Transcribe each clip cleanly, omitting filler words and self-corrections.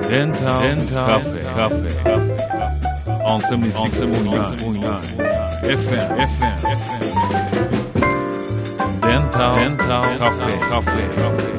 Dental Cafe on 76.9 FM Dental Cafe。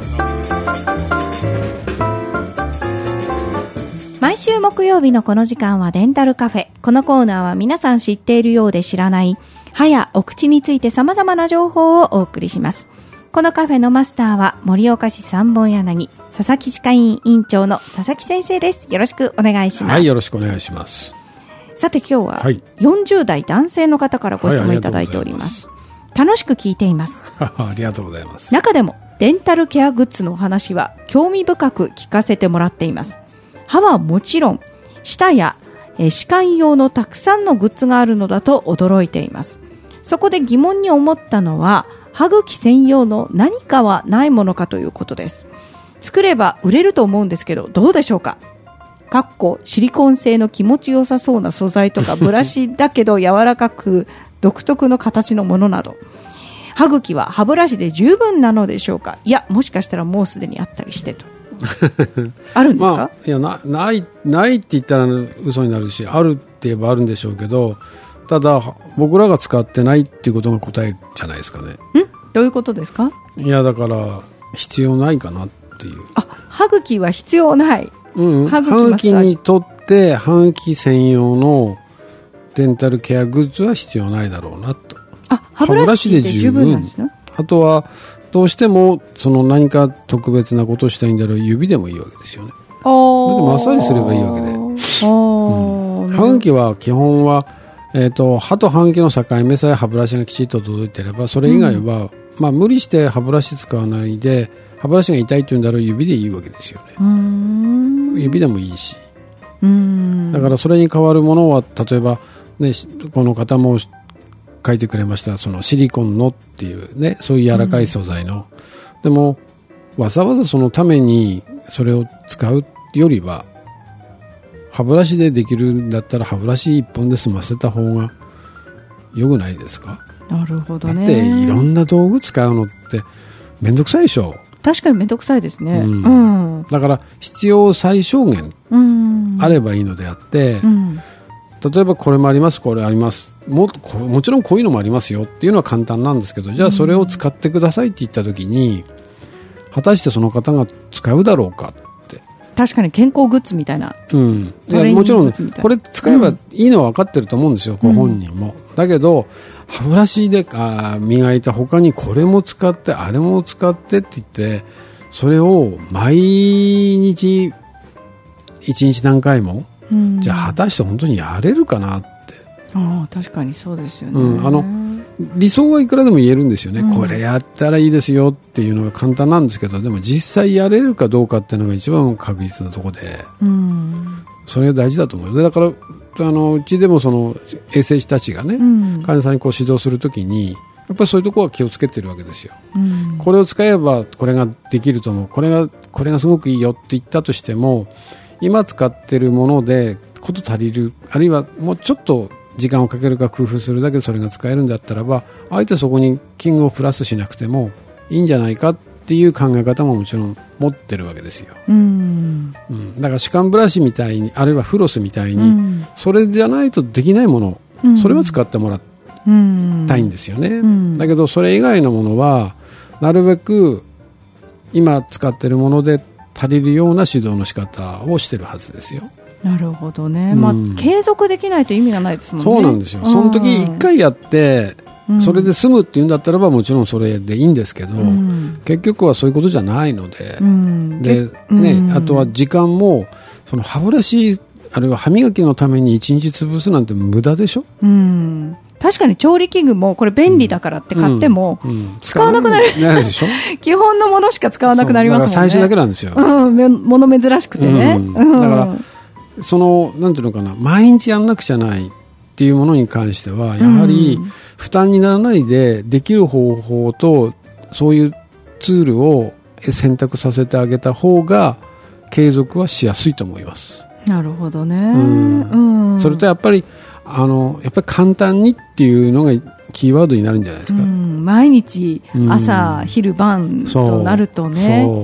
毎週木曜日のこの時間はデンタルカフェ。このコーナーは皆さん知っているようで知らない歯やお口について様々な情報をお送りします。このカフェのマスターは盛岡市三本柳佐々木歯科医院院長の佐々木先生です。よろしくお願いします。 はい、よろしくお願いします。 さて今日は40代男性の方からご質問いただいております。楽しく聞いています。 ありがとうございます。 中でもデンタルケアグッズのお話は興味深く聞かせてもらっています。歯はもちろん舌や歯間用のたくさんのグッズがあるのだと驚いています。そこで疑問に思ったのは歯茎専用の何かはないものかということです。作れば売れると思うんですけどどうでしょうか。シリコン製の気持ちよさそうな素材とかブラシだけど柔らかく独特の形のものなど、歯茎は歯ブラシで十分なのでしょうか。いや、もしかしたらもうすでにあったりしてとあるんですか。 いや、ないって言ったら嘘になるし、あるって言えばあるんでしょうけど、ただ僕らが使ってないっていうことが答えじゃないですかね。 どういうことですか。 いや、だから必要ないかなっていう。 歯茎は必要ない、歯茎にとって歯茎専用のデンタルケアグッズは必要ないだろうなと。 歯ブラシで十分なんですね。 あとはどうしてもその何か特別なことをしたいんだろう、指でもいいわけですよね。マッサージすればいいわけで、歯茎は基本は、歯と歯茎の境目さえ歯ブラシがきちっと届いていれば、それ以外は、無理して歯ブラシ使わないで、歯ブラシが痛いというんだろう、指でいいわけですよね。指でもいいし、だからそれに代わるものは、例えば、ね、この方も書いてくれました、そのシリコンのっていうね、そういう柔らかい素材の、でもわざわざそのためにそれを使うよりは、歯ブラシでできるんだったら歯ブラシ一本で済ませた方が良くないですか。 なるほどね。 だっていろんな道具使うのってめんどくさいでしょ。確かにめんどくさいですね、 だから必要最小限あればいいのであって、例えばこれもあります、これあります、もちろんこういうのもありますよっていうのは簡単なんですけど、じゃあそれを使ってくださいって言った時に、果たしてその方が使うだろうかって。 確かに健康グッズみたいな、 もちろんこれ使えばいいのは分かってると思うんですよ、ご本人も。だけど歯ブラシで磨いた他にこれも使ってあれも使ってって言って、それを毎日一日何回も、じゃあ果たして本当にやれるかなって。 確かにそうですよね、 理想はいくらでも言えるんですよね、これやったらいいですよっていうのが簡単なんですけど、でも実際やれるかどうかっていうのが一番確実なところで、それが大事だと思う。だからうちでもその衛生士たちがね、患者さんにこう指導するときにやっぱりそういうところは気をつけてるわけですよ、これを使えばこれができると思う、これがすごくいいよって言ったとしても、今使ってるものでこと足りる、あるいはもうちょっと時間をかけるか工夫するだけでそれが使えるんだったらば、あえてそこに器具をプラスしなくてもいいんじゃないかっていう考え方ももちろん持ってるわけですよ、だから歯間ブラシみたいに、あるいはフロスみたいに、それじゃないとできないもの、それは使ってもらいたいんですよね、だけどそれ以外のものはなるべく今使ってるもので足りるような指導の仕方をしてるはずですよ。 なるほどね、継続できないと意味がないですもんね。 そうなんですよ、その時一回やってそれで済むっていうんだったらばもちろんそれでいいんですけど、結局はそういうことじゃないので、あとは時間も、その歯ブラシあるいは歯磨きのために1日潰すなんて無駄でしょ。 確かに調理器具もこれ便利だからって買っても使わなくなる、 ないでしょ基本のものしか使わなくなりますもんね。 最初だけなんですよ、 もの珍しくてね、 だからそのなんていうのかな、毎日やんなくちゃないっていうものに関してはやはり負担にならないでできる方法とそういうツールを選択させてあげた方が継続はしやすいと思います。 なるほどね、 それとやっぱり簡単にっていうのがキーワードになるんじゃないですか、 毎日朝、昼晩となるとね、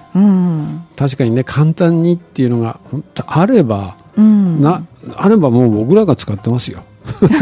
確かにね、簡単にっていうのが本当あれば、あればもう僕らが使ってますよ。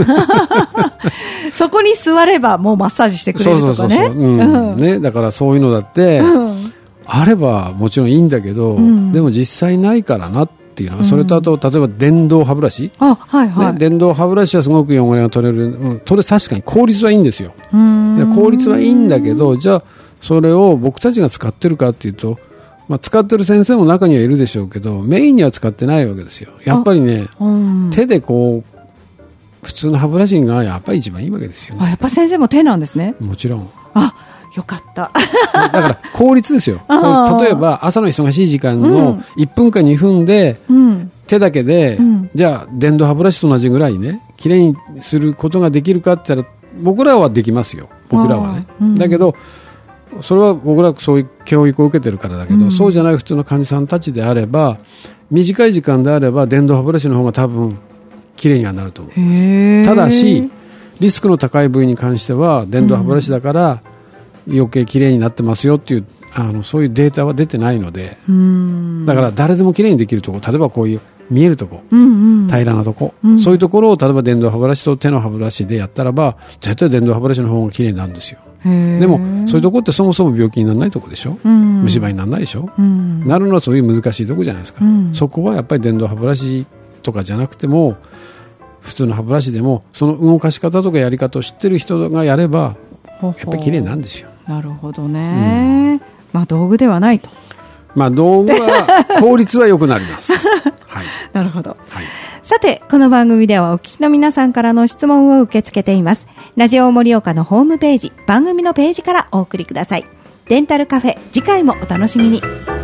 そこに座ればもうマッサージしてくれるとかね。 ね、だからそういうのだって、あればもちろんいいんだけど、でも実際ないからなっていうのは、それとあと例えば電動歯ブラシ、電動歯ブラシはすごく汚れが取れる、確かに効率はいいんですよ。効率はいいんだけど、じゃあそれを僕たちが使ってるかっていうと、使ってる先生も中にはいるでしょうけど、メインには使ってないわけですよ。やっぱりね、手でこう普通の歯ブラシがやっぱり一番いいわけですよね。 やっぱ先生も手なんですね。 もちろん。 よかった。 だから効率ですよ。例えば朝の忙しい時間の1分か2分で、手だけで、じゃあ電動歯ブラシと同じぐらいね、きれいにすることができるかって言ったら、僕らはできますよ。僕らはね。だけどそれは僕らそういう教育を受けてるからだけど、そうじゃない普通の患者さんたちであれば、短い時間であれば電動歯ブラシの方が多分きれいにはなると思います。ただしリスクの高い部位に関しては電動歯ブラシだから余計きれいになってますよっていう、そういうデータは出てないので、だから誰でもきれいにできるところ、例えばこういう見えるとこ、平らなとこ、そういうところを例えば電動歯ブラシと手の歯ブラシでやったらば、絶対電動歯ブラシの方がきれいになるんですよ。でもそういうところってそもそも病気にならないところでしょ、虫歯にならないでしょ、なるのはそういう難しいところじゃないですか、そこはやっぱり電動歯ブラシとかじゃなくても普通の歯ブラシでもその動かし方とかやり方を知ってる人がやればやっぱりきれいなんですよ。 なるほどね、道具ではないと。 道具は効率は良くなります、 なるほど、さてこの番組ではお聞きの皆さんからの質問を受け付けています。ラジオ盛岡のホームページ、番組のページからお送りください。デンタルカフェ、次回もお楽しみに。